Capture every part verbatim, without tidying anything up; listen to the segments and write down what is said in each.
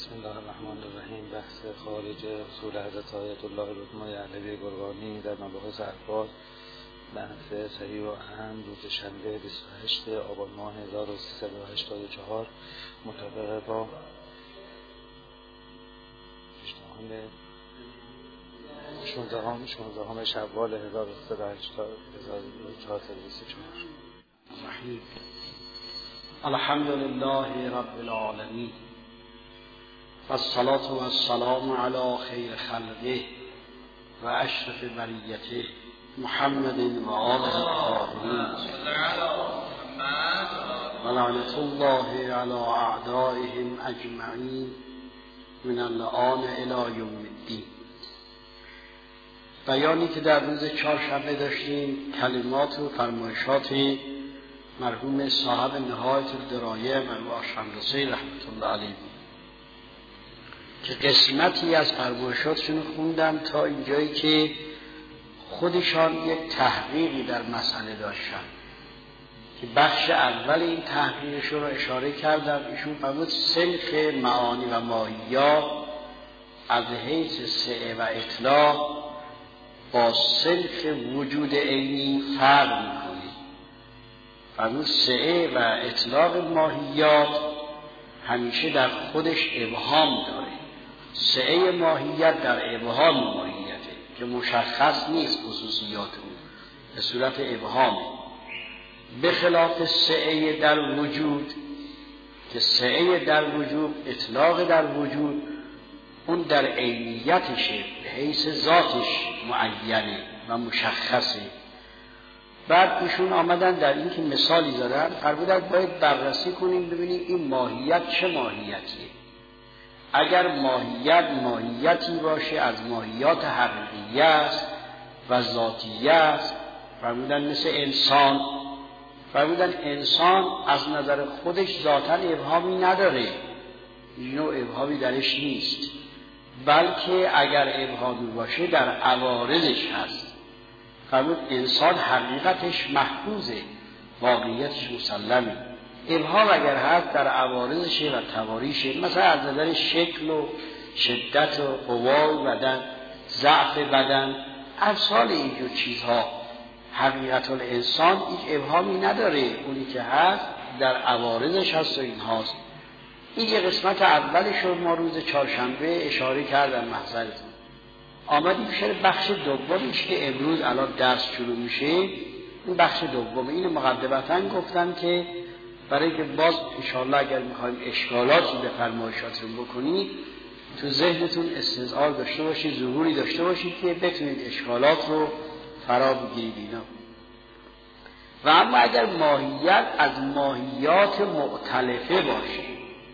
بسم الله الرحمن الرحیم. بحث خارج اصول حضرت آیت الله العظمی علوی گرگانی در مباحث الفاظ، بحث صحیح و اهم، روز شنبه بیست و هشتم آبان ماه هزار و سیصد و هشتاد و چهار مطابق با شانزدهم شانزدهم شوال هزار و سیصد و هشتاد و چهارصد و بیست و چهار. الحمد لله رب العالمین والصلاة والسلام علی خیر خلقه و اشرف بریته محمد و آله الطاهرین و لعنة الله علی اعدائهم اجمعین من الآن الی یوم الدین. بیانی که در روز چهارشنبه داشتیم کلمات و فرمایشات مرحوم صاحب نهایت الدرایه مرحوم شمرسی رحمت الله علیه که قسمتی از فرمایشاتشون خوندم تا اینجایی که خودشان یک تحقیقی در مسئله داشتن که بخش اول این تحقیقشون رو اشاره کردم. ایشون فرمود سلک معانی و ماهیات از حیث سعه و اطلاق با سلک وجود عینی فرق میکنه. فرمود سعه و اطلاق ماهیات همیشه در خودش ابهام داره. سعه ماهیت در ابهام ماهیته که مشخص نیست خصوصیات اون، به صورت ابهام، به خلاف سعه در وجود که سعه در وجود، اطلاق در وجود، اون در عینیتشه، به حیث ذاتش معینه و مشخصه. بعد ایشون آمدن در این که مثالی زدن، فرمودن باید بررسی کنیم ببینیم این ماهیت چه ماهیتیه. اگر ماهیت ماهیتی باشه از ماهیات حقیقیه است و ذاتیه است، فرمودن مثل انسان، فرمودن انسان از نظر خودش ذاتاً ابهامی نداره، نوع ابهامی درش نیست، بلکه اگر ابهامی باشه در عوارضش هست. فرمود انسان حقیقتش محفوظه، واقعیتش مسلمه. ابهام اگر هست در عوارضشه و تواریشه، مثلا از نظر شکل و شدت و قوا بدن، ضعف بدن، امثال اینجور چیزها. حقیقت الانسان هیچ ابهامی نداره، اونی که هست در عوارضش هست و این هاست. این یه قسمت اولش رو ما روز چهارشنبه اشاره کردم محضرتون. آمدیم شده بخش دومیش که امروز الان درس شروع میشه. این بخش دوم این مقدمتاً گفتن که برای که باز انشاءالله اگر میخوایم اشکالاتی به فرمایشاتون بکنید تو ذهنتون استظهار داشته باشید، ظهوری داشته باشید که بتونید اشکالات رو فرا بگیرید اینا. و اما اگر ماهیت از ماهیات مؤتلفه باشه،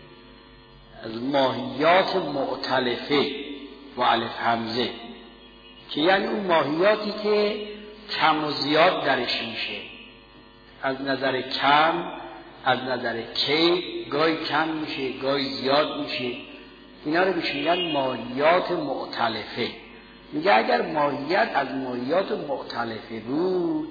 از ماهیات مؤتلفه و الف همزه، که یعنی اون ماهیاتی که کم و زیاد درش میشه، از نظر کم، از نظر کی، گاهی کم میشه گاهی زیاد میشه، اینا رو میشنن ماهیات مؤتلفه. میگه اگر ماهیت از ماهیات مؤتلفه بود،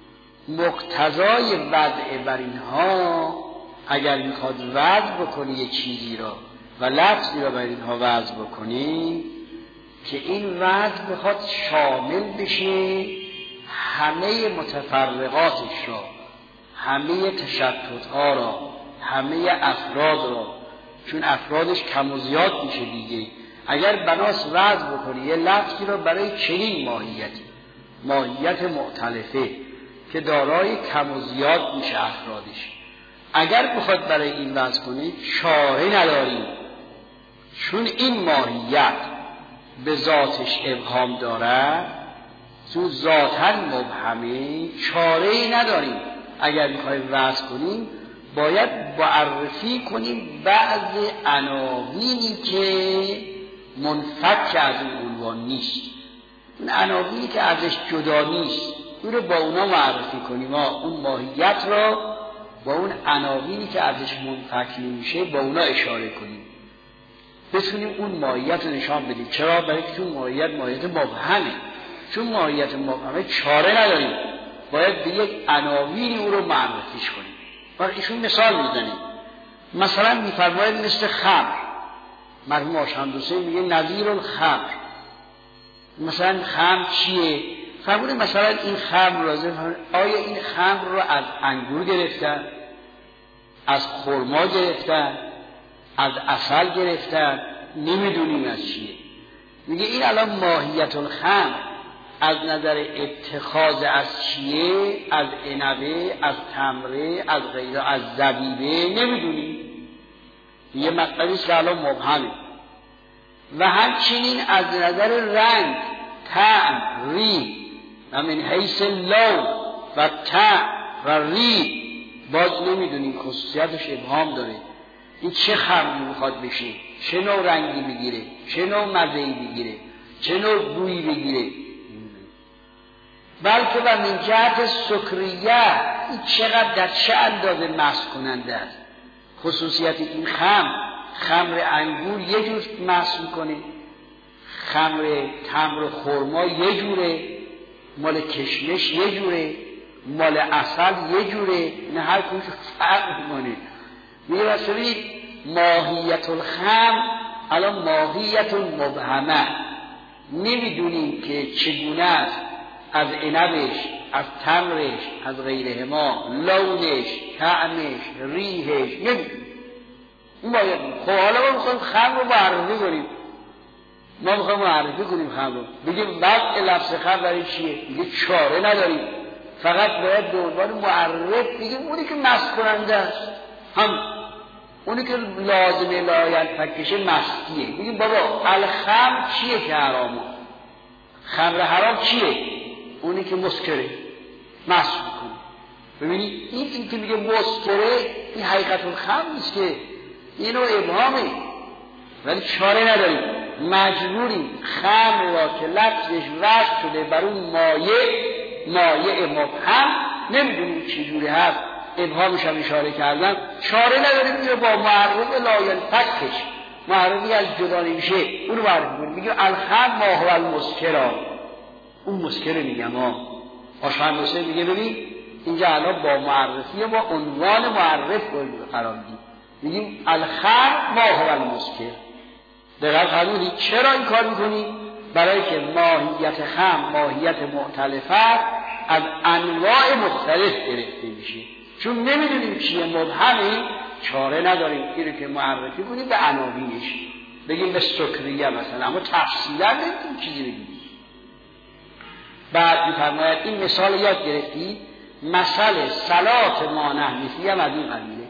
مقتضای وضع بر اینها، اگر میخواد وضع بکنی یک چیزی را و لفظی را بر اینها وضع بکنی، که این وضع بخواد شامل بشه همه متفرقاتش را، همه تشتت‌ها را، همه افراد را، چون افرادش کم و زیاد میشه دیگه. اگر بناس وضع بکنی یه لفظی را برای چنین ماهیتی، ماهیت مؤتلفه که دارای کم و زیاد میشه افرادش، اگر بخواد برای این وضع کنی چاره نداریم، چون این ماهیت به ذاتش ابهام داره، تو ذاتاً مبهمه، چاره‌ای نداریم. اگر میخوایم وضع کنیم باید معرفی کنیم بعض عناوینی که منفک از اون عنوان نیست، اون عناوینی که ازش جدا نیست، اون رو با اونا معرفی کنیم. ما اون ماهیت را با اون عناوینی که ازش منفک نمیشه با اونا اشاره کنیم، بتونیم اون ماهیت رو نشان بدیم. چرا؟ برای که اون ماهیت ماهیت مبهمه، چون ماهیت مبهمه چاره نداریم، باید به یک عناوینی او رو معرفیش کنیم. برای ایشون مثال میزنیم، مثلا میفرماید مثل خمر، مرحوم آشام حسین میگه نظیر الخمر. مثلا خمر چیه؟ فرموده مثلا این خمر لازم، آیا این خمر رو از انگور گرفتن، از خرما گرفتن، از عسل گرفتن، نمیدونیم از چیه. میگه این الان ماهیت الخمر از نظر اتخاذ از چیه، از عنبه، از تمره، از غیره، از زبیبه، نمیدونیم. یه مطلبی است که الان مبهمه. و همچنین از نظر رنگ، طعم، ریح و من حیث لون و طعم و ریح باز نمیدونیم، خصوصیتش ابهام داره. این چه خمری میخواد بشه، چه نوع رنگی بگیره، چه نوع مزهی بگیره، چه نوع بویی بگیره. بلکه و من جهت سکریه این چقدر در چه اندازه مست کننده است. خصوصیت این خمر، خمر انگور یه جور مست میکنه، خمر تمر خرما یه جوره، مال کشمش یه جوره، مال عسل یه جوره، نه هر کدومش فرق میکنه. میگه واسه ماهیت الخمر الان ماهیت مبهمه، نمیدونیم که چگونه است، از عنبش، از تمرش، از غیره ما، لونش، طعمش، ریحش نمیدونیم. این باید خب حالا ما میخوایم خمر رو معرفی کنیم، ما میخوایم معرفی کنیم خمر رو، بگیم وقت لفظ خمر برای چیه؟ میگه چاره نداریم، فقط باید به عنوان معرف بگیم اونی که مست کننده است، هم اونی که لازمه لایلفکشه مستیه. بگیم بابا الخمر چیه که حرامه؟ خمر حرام چیه؟ اونی که مسکره، مست میکنه. ببینید این این که میگه مسکره، این حقیقت الخمر نیست که، اینو ابهامه، ولی چاره نداریم، مجبوریم خمر را که لفظش وصل شده بر اون مایه، مایه مبهم، نمیدونیم چجوری هست، ابهامش هم اشاره کردم، چاره نداریم که با معرف لایلفکش، معرفی از جدا نمیشه، اونو معرفی کنیم. میگه الخمر ما هو المسکرا، اون مسکره میگم ها. آشام حسین میگه ببین اینجا الان با معرفی با عنوان معرف قرار میدیم، میگیم الخمر ما هو المسکر. دقیق فرمودید چرا این کار میکنی؟ برای که ماهیت خمر ماهیت مختلفه از انواع مختلف گرفته میشه، چون نمیدونیم چیه، مبهمه، چاره نداریم این رو که معرفی کنیم به عناوینش، بگیم به سکریه مثلا، اما تفصیلا نمیدونیم چیزی بگیم. بعد میفرماید این مثال یاد گرفتید، مسئله صلات مانحنفی هم از این قبیله،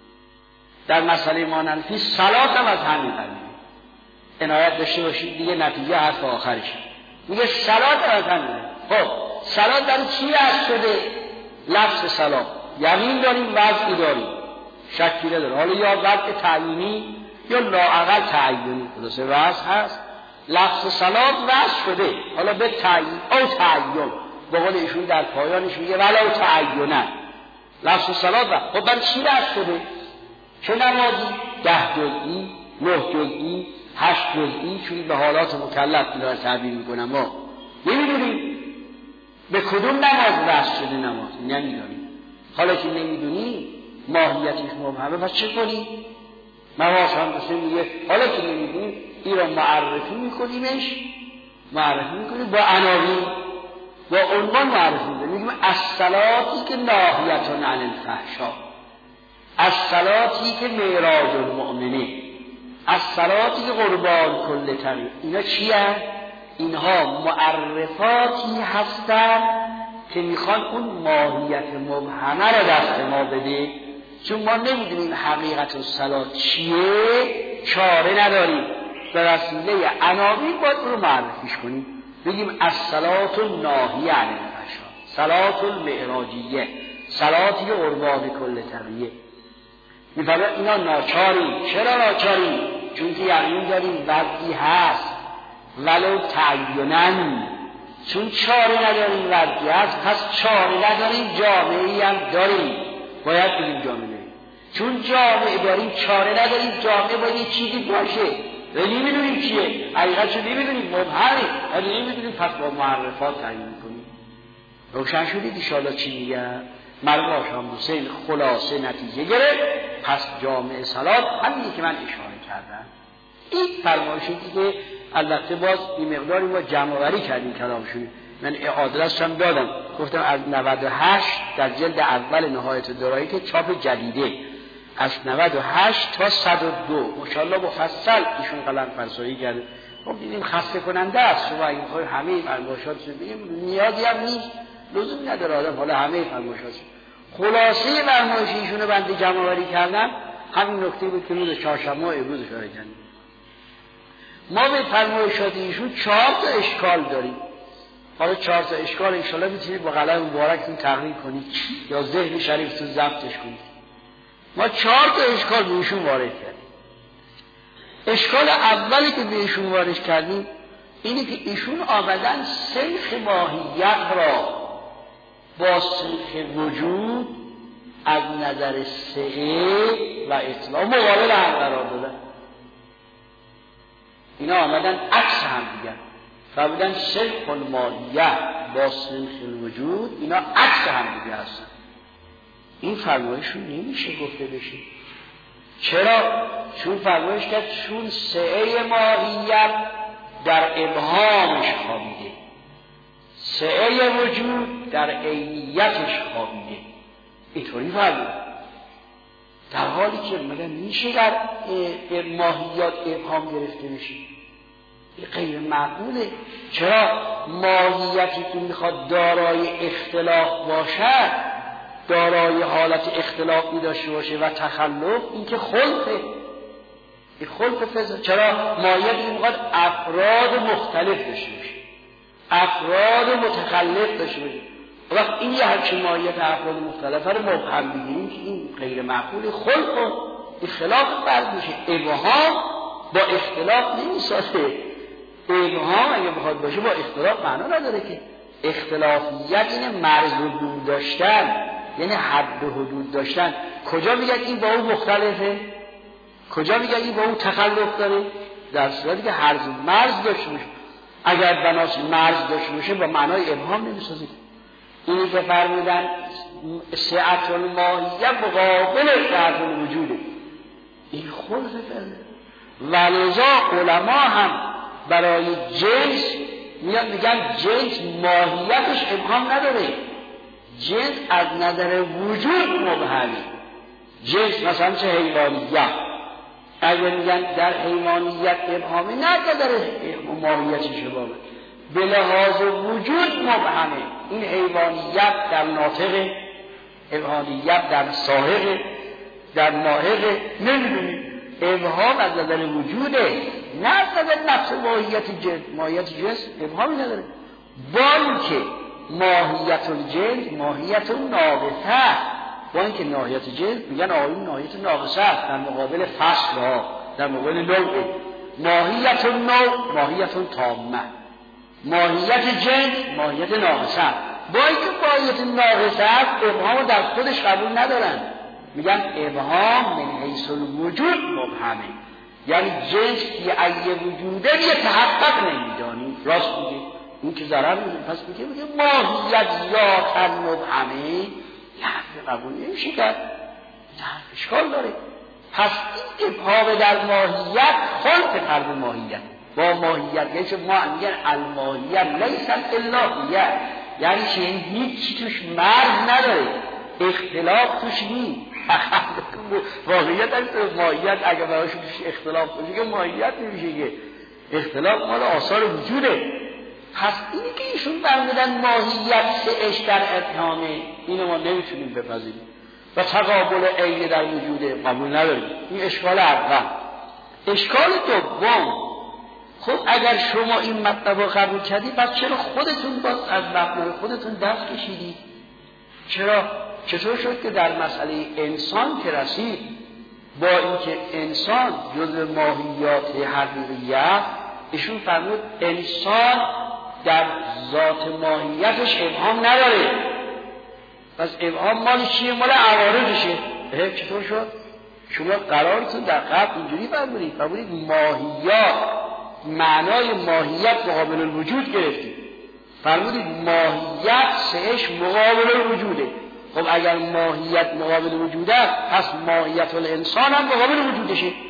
در مسئله مانحنفی صلات هم از همین قبیله، عنایت داشته باشید دیگه، نتیجه حرف آخرش میگه صلات هم از همین. خب صلات در چی هست شده؟ لفظ صلات یقین داریم، وضعی داریم، شکی نداره، حالا یا وضع تعیینی یا لااقل تعیینی، خلاصه وضع هست. لفظ صلات وضع شده، حالا به تعیین او تعین، به قول ایشون در پایانش میگه ولو تعینه، لفظ صلات وضع. خب برای چی وضع شده؟ چه نمازی؟ ده جزئی، نه جزئی، هشت جزئی، چون به حالات مکلف داره تعبیر میکنم، ما نمیدونیم به کدوم نماز وضع شده، نماز نمیدونیم. حالا که نمیدونیم ماهیتش مبهمه، پس چه کنیم؟ مواش هم دوسته میگه حالا که نمیدونیم این را معرفی میکنیمش، معرفی میکنیم با عناوین، با عنوان معرفی میکنیم، میگیم الصلاتی که ناهیتون عن الفحشاء، الصلاتی که معراج المؤمنه، الصلاتی که قربان کل طریق. اینا چی هست؟ اینها معرفاتی هستن که میخوان اون ماهیت مبهمه را دست ما بده، چون ما نمیدونیم حقیقت الصلات چیه، چاره نداریم، به وسیله عناوین باید رو معرفیش کنیم، بگیم الصلات الناهیه عن الفحشاء، صلات المعراجیه، صلاتی که قربان کل طریق. میفرماید اینا ناچاری. چرا ناچاری؟ چون که یقین داریم وضعی هست، ولو تعینن، چون چاره نداریم وضعی هست، پس چاره نداریم جامعه‌ای هم داریم، باید بریم جامعه، چون جامعه داریم چاره نداریم، جامعه باید یه چیزی باشه، ولی نمیدونیم چیه، حقیقتشو نمیدونیم، مبهمه، ولی نمیدونیم، پس با معرفات تعیین کنیم. روشن شدید انشاءالله چی میگم؟ مرحوم آشام حسین خلاصه نتیجه گرفت، پس جامعه صلات همینی که من اشاره کردم، این فرمایشی که البته باز این مقداری ما جمع‌آوری کردیم کلامشون، من آدرس هم دادم، گفتم از نود و هشت در جلد اول نهایت الدرایی که چاپ جدیده از نود و هشت تا صد و دو ماشاءالله مفصل ایشون قلم فرسایی کرده. خب دیدیم خسته کننده است، شما اگه بخواید همه فرمایشاتشو بگیم نیازی هم نیست، لزومی نداره آدم حالا همه فرمایشاتشو. خلاصه فرمایش ایشون رو بنده جمع‌آوری کردم، همین نکته بود که روز چهارشنبه امروز اشاره کردیم. ما به فرمایشات ایشون چهار تا اشکال داریم. حالا چهار تا اشکال ان شاءالله میتونید با قلم مبارکتون تقریر کنید یا ذهن شریفتون ضبطش کنید. ما چهار تا اشکال به ایشون وارد کردیم. اشکال اولی که به ایشون وارد کردیم اینه که ایشون آمدن سلخ ماهیت را با سلخ وجود از نظر سعه و اطلاع مقابل هم قرار دادن. اینا آمدن عکس هم دیگر فرمودن سلخ الماهیت با سلخ الوجود، اینا عکس هم دیگه هستن. این فرمایشون نمیشه گفته بشه. چرا؟ چون فرمایش کرد چون سعه ماهیت در ابهامش خوابیده، سعه وجود در عینیتش خوابیده. اینطوری فرمود، در حالی که مگه میشه در ماهیات ابهام گرفته بشه؟ این غیر معقوله. چرا؟ ماهیتی که میخواد دارای اختلاف باشد، دارای حالت اختلافی داشته باشه و تخلف، این که خلقه، این خلق فضا. چرا؟ ماهیتی که میخواد افراد مختلف داشته باشه، افراد متخلف داشته باشه. وقت این یه همچین ماهیت افراد مختلف رو مبهم بگیریم که این غیر معقول، خلق و اختلاف فرد میشه. ابهام با اختلاف نمیسازه. ابهام اگه بخواد باشه با اختلاف معنا نداره که. اختلافیت اینه مرز و حدود داشتن، یعنی حد و حدود داشتن. کجا میگن این با اون مختلفه؟ کجا میگن این با اون تخلف داره؟ در صورتی که هر مرز داشته باشه. اگر بناس مرز داشته باشه با معنای ابهام نمیسازه. اینی که فرمودن سعت الماهیت مقابل سعت الوجوده، این خلق فرده. ولذا علما هم برای جنس میان میگن جنس ماهیتش ابهام نداره، جنس از نظر وجود مبهمه. جنس مثلا چه حیوانیت، اگر میگن در حیوانیت ابهامه، نه در ماهیتش ابهامه، به لحاظ وجود مبهمه. این حیوانیت در ناطق، حیوانیت در ساحق، در ناحق نمیدونی. ابهام از نظر وجوده، نه از نظر نفس ماهیت جنس. ماهیت جنس ابهامی نداره، بلکه ماهیت الجنس ماهیت ناقصه. با اینکه ماهیت جنس میگن آقایون ماهیت ناقصه است در مقابل فصل ها، در مقابل نوع. ماهیت النوع ماهیت تامه، ماهیت جنس ماهیت ناقصه. با اینکه ماهیت ناقصه است ابهام در خودش قبول ندارن، میگن ابهام من حیث الوجود مبهمه، یعنی جنس که ای وجوده یه تحقق نمیدانی. راست میگه، این که ضرر میده. پس میگه میگه ماهیت ذاتاً مبهمه، یه حرف قبول نمیشه کرد، یه حرف اشکال داره. پس این ابهام در ماهیت خلق فرد ماهیت با ماهیت، یعنی چه ما میگن الماهیت لیست الا، یعنی چه هیچ توش مرز نداره، اختلاف توش نیست. واقعیت هست ماهیت اگر براش توش اختلاف باشه که ماهیت نمیشه، که اختلاف مال آثار وجوده. پس اینی که ایشون فرمودن ماهیت سهش در ابهامه، اینو ما نمیتونیم بپذیریم و تقابل عین در وجوده قبول نداریم. این اشکال اول. اشکال دوم، خب اگر شما این مطلب رو قبول کردی، پس چرا خودتون باز از مبنای خودتون دست کشیدی؟ چرا؟ چطور شد که در مسئله انسان که رسید، با اینکه انسان جزء ماهیات حقیقیه، ایشون فرمود انسان در ذات ماهیتش ابهام نداره. پس ابهام مال چیه؟ مال عوارضشه. چطور شد؟ شما قرارتون در قبل اینجوری فرمودید، فرمودید ماهیات، معنای ماهیت مقابل الوجود گرفتید، فرمودید ماهیت سهش مقابل الوجوده. خب اگر ماهیت مقابل وجوده، پس ماهیت الانسان هم مقابل وجودشه.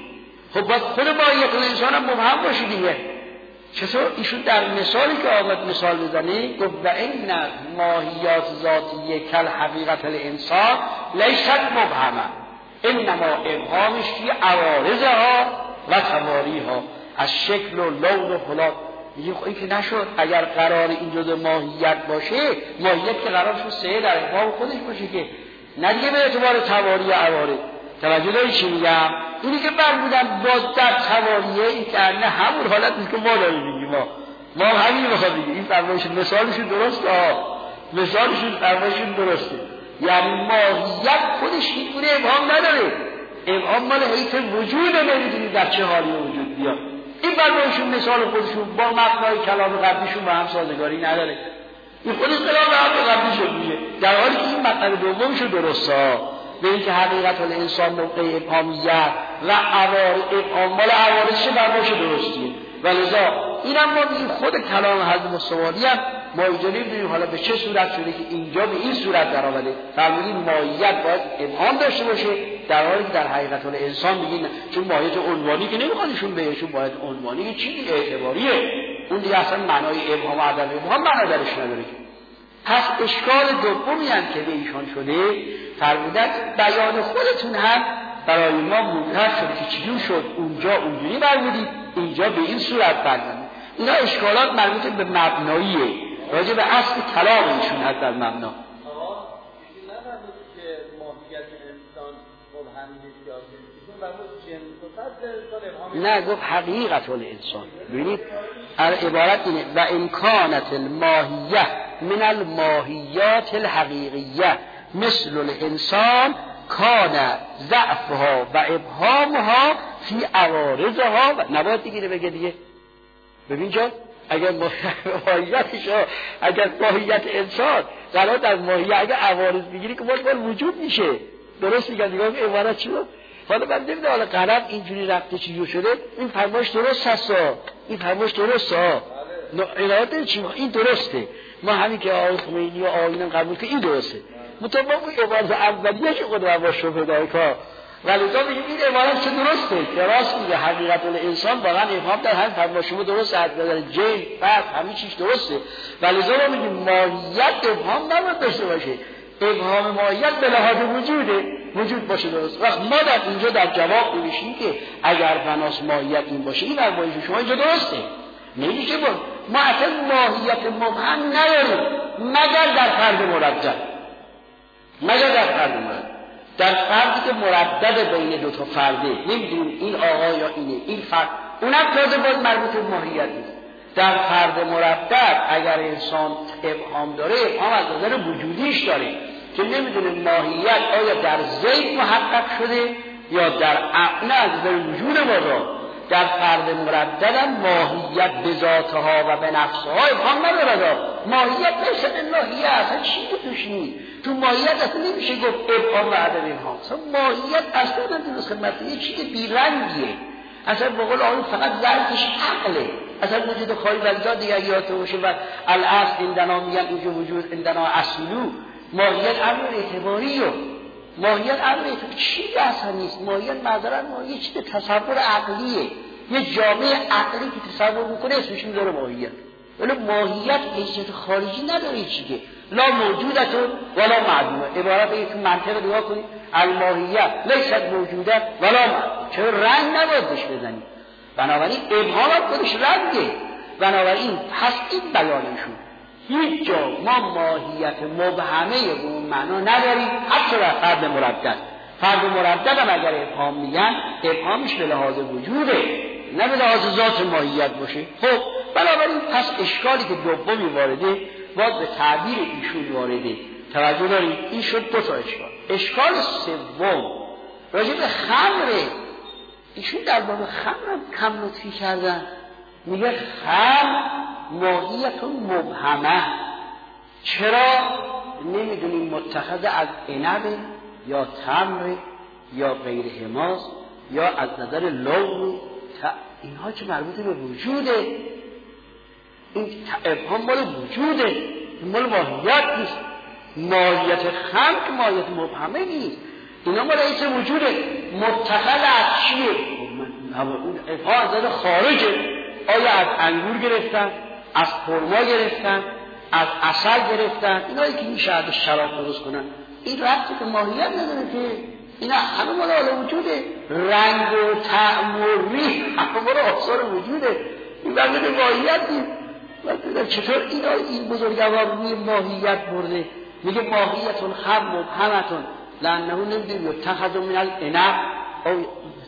خب باید خود ماهیت انسان هم مبهم باشه دیگه. چطور؟ ایشون در مثالی که آمد مثال بزنه گفت و این ماهیات ذاتیه کل حقیقت الانسان لیست مبهمه، انما ابهامش توی عوارضها و تواریها از شکل و لون و فلان. میگه خب این که نشد، اگر قرار این جزء ماهیت باشه، ماهیت که قرار شد سه در ابهام خودش باشه که نه دیگه به اعتبار تواری و عوارض. توجه داری چی میگم؟ اینی که برمودن باز در تواریه، این که نه همون حالت نیست که ما داریم میگیم. ما ما همین میخواد بگیم این فرمایشون مثالشون درسته ها، مثالشون فرمایشون درسته. یعنی ماهیت خودش هیچ گونه ابهام نداره، ابهام مال حیث وجود نمیدونی در چه حالی وجود بیاد. این فرمایشون مثال خودشون با مبنای کلام قبلیشون با هم سازگاری نداره. این خودش کلام هم قبلی شد میگه، در حالی که این مطلب دومشون درسته ها، به اینکه حقیقت الانسان موقع ابهامیت و عوارض ابهام مال عوارض چه فرمایش درستیه. ولذا اینم ما میگیم خود کلام حضرت مستواری هم ما اینجا نمیدونیم حالا به چه صورت شده که اینجا به این صورت در آمده. فرمودیم ماهیت باید ابهام داشته باشه، در حالی که در حقیقت الانسان میگین چون ماهیت عنوانی که نمیخوادشون بهشون باید عنوانی چیزی اعتباریه، اون دیگه اصلا معنای ابهام و عدم ابهام معنا درش نداره. پس اشکال دومی هم که به ایشان شده فرمودن بیان خودتون هم برای ما مبهم شد که چجور شد اونجا اونجوری برمودید، اینجا به این صورت برمودید. اینا اشکالات مربوط به مبناییه، راجع به اصل کلام ایشون هست در مبنا. نه گفت حقیقت الانسان. ببینید عبارت اینه و امکانت الماهیه من الماهیات الحقیقیه مثل الانسان کان ضعفها و ابهامها فی عوارضها و نباید دیگه بگه دیگه. ببین جان اگر ماهیتش اگر ماهیت انسان قرار در ماهیت اگر عوارض بگیری که باید باید وجود میشه. درست میگن دیگه عبارت چی بود؟ حالا من نمیدونم حالا قلم اینجوری رفته چیزی شده، این فرمایش درست هست، این فرمایش درست ها عنایت چی این درسته. ما همین که آقای خمینی و آیینم قبول که این درسته، مطابق اون عبارت اولیه که خود با شبه دایکا ولی تا میگیم این عبارت چه درسته که راست میگه حقیقت الانسان واقعا ابهام در همین فرمایش شما درسته، از نظر جیل فرق همین چیز درسته. ولی ما میگیم ماهیت ابهام نباید داشته باشه، ابهام ماهیت به لحاظ وجوده وجود باشه. درست وقت ما در اینجا در جواب میشیم که اگر بناس ماهیت این باشه این فرمایش شما اینجا درسته، نمیشه بود ما اصلا ماهیت مبهم نداریم مگر در فرد مردد، مگر در فرد مردد، در فردی که مردد بین دو تا فرده نمیدونیم این آقا یا اینه این فرد، اونم تازه باید مربوط به ماهیت نیست. در فرد مردد اگر انسان ابهام داره، ابهام از نظر وجودیش داره که نمیدونه ماهیت آیا در ذهن محقق شده یا در عقل از نظر وجود ما. در فرد مرددم ماهیت به ذاتها و به نفسها ابهام نداره. ماهیت نیست اللهیه اصلا چی که توش نیست، تو ماهیت اصلا نمیشه گفت ابهام و عدم ابهام. اصلا ماهیت اصلا نمیشه خدمت یه چیز بیرنگیه، اصلا به قول آقای فقط ظرفش عقله، اصلا وجود خواهی ولیدا دیگه اگه یادت باشه و الاصل اندنا میگن اینجا وجود اندنا اصلو. ماهیت امر اعتباریه، ماهیت امر اعتباری چی اصلا نیست. ماهیت معذرت ماهیت چیز تصور عقلیه، یه جامعه عقلی که تصور میکنه اسمش میذاره ماهیت، ولی ماهیت حیثیت خارجی نداره چیه، لا موجودتون ولا معدومه. عبارت این تو منطق نگاه کنید الماهیت لیست موجوده ولا معدومه، چرا رنگ نباید بهش بزنید؟ بنابراین ابهام هم خودش رنگه. بنابراین پس این بیانشون هیچ جا ما ماهیت مبهمه به اون معنا نداریم، حتی در فرد مردد. فرد مردد هم اگر ابهام میگن ابهامش به لحاظ وجوده نه به لحاظ ذات ماهیت باشه. خب بنابراین پس اشکالی که دومی وارده باید به تعبیر ایشون وارده. توجه دارید این شد دو تا اشکال. اشکال سوم راجع به خمر، ایشون در باب خمر کم لطفی کردن، میگه خمر ماهیت مبهمه. چرا؟ نمیدونیم متخذ از عنب یا تمر یا غیر حماس یا از نظر لون، اینها که مربوط به وجوده، این ابهام مال وجوده، این مال ماهیت نیست. ماهیت خمر که ماهیت مبهمه نیست، اینا مال ایسه وجوده. متخذ از چیه؟ من اون حفاظت خارجه. آیا از انگور گرفتن، از خرما گرفتن، از عسل گرفتن، اینایی که میشه از شراب درست کنن، این ربطی به ماهیت نداره که اینا همه مال حال وجوده، رنگ و طعم و ریح همه مال آثار وجوده، این وقت ماهیت نیست. چطور اینا این بزرگوار روی ماهیت برده؟ میگه ماهیت الخمر مبهمتون لانه نمیدونیم یتخذ من العنب او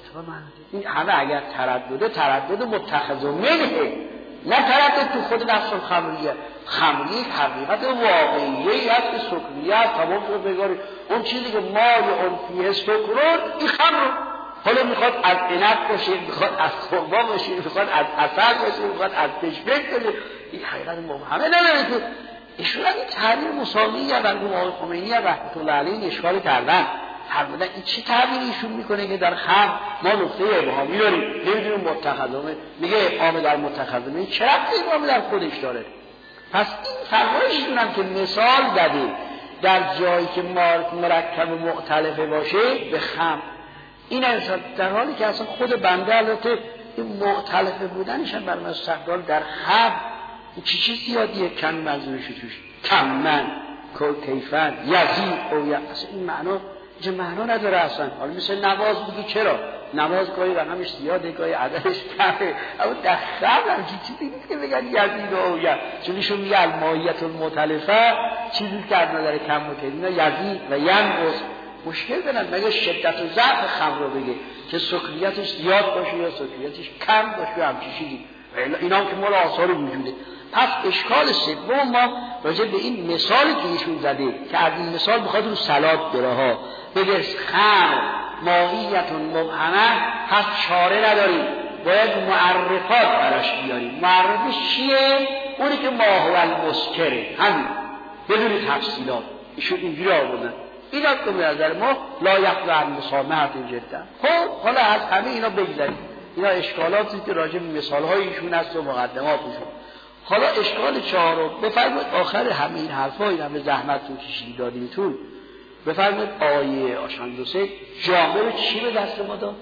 این همه اگر تردده تردد متخذ منه، نه تردد تو خود نفس الخمریه. خمری حقیقت واقعیه هست که سکریت تمام شده بگاری اون چیزی که مال اون فیه سکرون این خمر. حالا میخواد از عنب باشه، میخواد از خرما باشه، میخواد از عسل باشه، میخواد از پشبک باشه، این حقیقت مبهمه نداره که ایشون این تعبیر مساویه و مرحوم آقای خمینی رحمت الله علیه اشکال کردن. فرمودن این چی تعبیر ایشون میکنه که در خمر ما نقطه ابهامی داریم، نمیدونیم متخذمه، میگه ابهام در متخذمه، چه ربطی ابهام در خودش داره؟ پس این فرمایششون هم که مثال داده در جایی که مرکب و مختلفه باشه به خمر، این انسان در حالی که اصلا خود بنده البته این مختلفه بودنش هم برای مستقبال در خمر چی چی زیادیه کم منظورش توش کم من کل کیفن یزید او یا اصلا این معنا چه معنا نداره اصلا. حالا مثل نماز بگی چرا نماز گاهی رقمش زیاده گاهی عددش کمه، اما در خمر هم چیزی نیست که بگن یزید او یا، چون ایشون میگه الماهیت المختلفه چیزی که از نظر کم و کیفن یزید و ینقص. مشکل دارن مگه شدت و ضعف خمر رو بگه که سکریتش زیاد باشه یا سکریتش کم باشه همچین چیزی، اینا که مال آثار وجوده. پس اشکال سوم ما راجع به این مثالی که ایشون زده که از این مثال بخواد رو سلات بره ها بگه خمر ماهیت مبهمه، پس چاره نداریم، باید معرفات براش بیاریم. معرفش چیه؟ اونی که ما هو المسکره، همین بدون تفصیلات ایشون اینجوری آوردن. اینا که به نظر ما لا یخلو عن مسامحة جدا. خب حالا از همه اینا بگذاریم، اینا اشکالاتی که راجع به مثال‌های ایشون هست و مقدماتشون. حالا اشکال چهارم بفرمایید آخر همه این حرفا، این همه زحمت تو کشیدی دادیمتون، بفرمایید آیه آشاندوسه جامعه رو چی به دست ما داد؟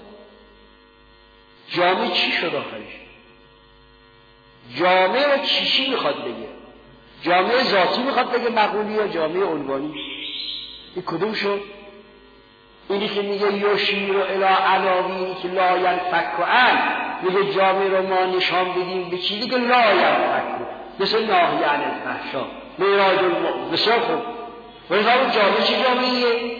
جامعه چی شد آخرش؟ جامعه رو چی چی میخواد بگه؟ جامعه ذاتی میخواد بگه مقولی یا جامعه عنوانی؟ این کدوم شد؟ اینی که میگه یوشیر و الی عناوینی که لا ینفک عن، میگه جامعه رو ما نشان بدیم به چیزی که لا ینفک، مثل ناهی عن الفحشا، معراج المؤمن. بسیار خوب، ولی همون جامعه چی جامعیه؟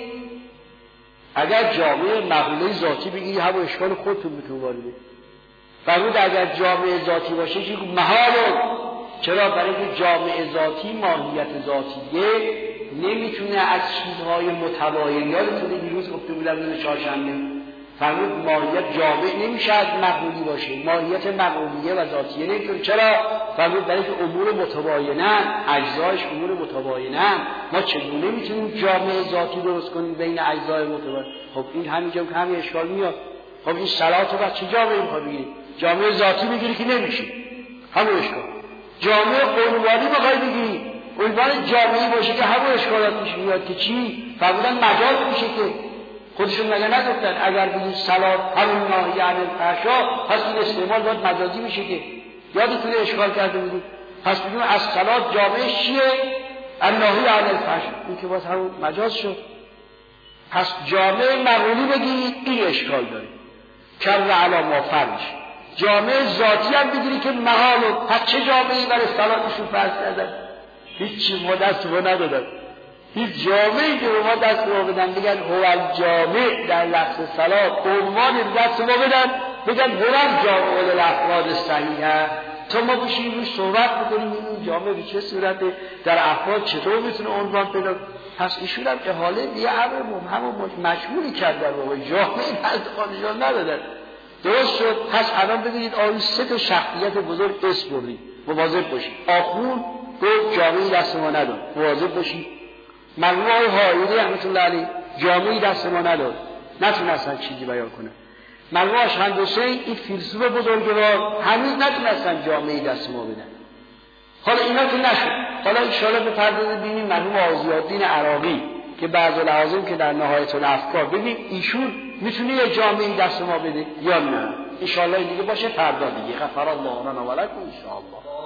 اگر جامعه مقوله ذاتی بگیری همون اشکال خودتون میتون وارده. فرمود اگر جامعه ذاتی باشه چی محاله. چرا؟ برای که جامعه ذاتی ماهیت ذاتیه، نمیتونه از چیزهای متباین، یادتونه دیروز گفته بودم من چهارشنبه فرمود ماهیت جامع نمیشه از مقولی باشه، ماهیت مقولیه و ذاتیه نمیتونه. چرا؟ فرمود برای که امور متباینن، اجزایش امور متباینن، ما چگونه میتونیم جامعه ذاتی درست کنیم بین اجزای متباین؟ خب این همینجا که همین اشکال میاد. خب این صلات رو بعد چه جامعه میخواد بگیری؟ جامعه ذاتی بگیری که نمیشه، همون اشکال. جامعه عنوانی بخوای بگیری، عنوان جامعی باشه که همون اشکالات میشه میاد که چی؟ فرمودن مجاز میشه که خودشون مگه نگفتن اگر بگید صلات همون ناهی عن الفحشا، پس این استعمال باید مجازی میشه که یادتونه اشکال کرده بودیم. پس بگیم از صلات جامعه چیه؟ الناهی عن الفحشا، این که باید همون مجاز شد. پس جامعه مقولی بگیرید این اشکال داره کم علا ما فرش. جامعه ذاتی هم بگیری که محالو، پس چه جامعه‌ای برای صلاتشون فرض کردن؟ هیچی ما دست ما ندادن. هیچ جامعه‌ای که ما دست ما بدن بگن هو الجامع در لفظ صلات عنوان دست ما بدن بگن هو الجامع للافراد صحیحه، تا ما بشیم روش صحبت بکنیم این جامعه به چه صورته در افراد چطور میتونه عنوان پیدا. پس ایشون هم احاله دیگه امر مبهم و مشمولی کردن و جامعه دست خودشون ندادن. درست شد. پس الان ببینید آیه سه تا شخصیت بزرگ اسم بردید، مواظب باشید. آخون گفت جامعه دست ما نداد، مواظب باشید. مرحوم آقای حائری رحمت الله علیه جامعه دست ما نداد، نتونستن چیزی بیان کنه. مرحوم آشهند حسین این فیلسوف بزرگوار هنوز نتونستن جامعه دست ما بدن. حالا اینا که نشد، حالا ان شاء الله بپردازیم ببینیم مرحوم آزیالدین عراقی که بعض العظیم که در نهایت الافکار ببین ایشون میتونه یه جامعه دست ما بده یا نه. انشاءالله این دیگه باشه فردا دیگه. غفر الله لنا و لکم انشاءالله.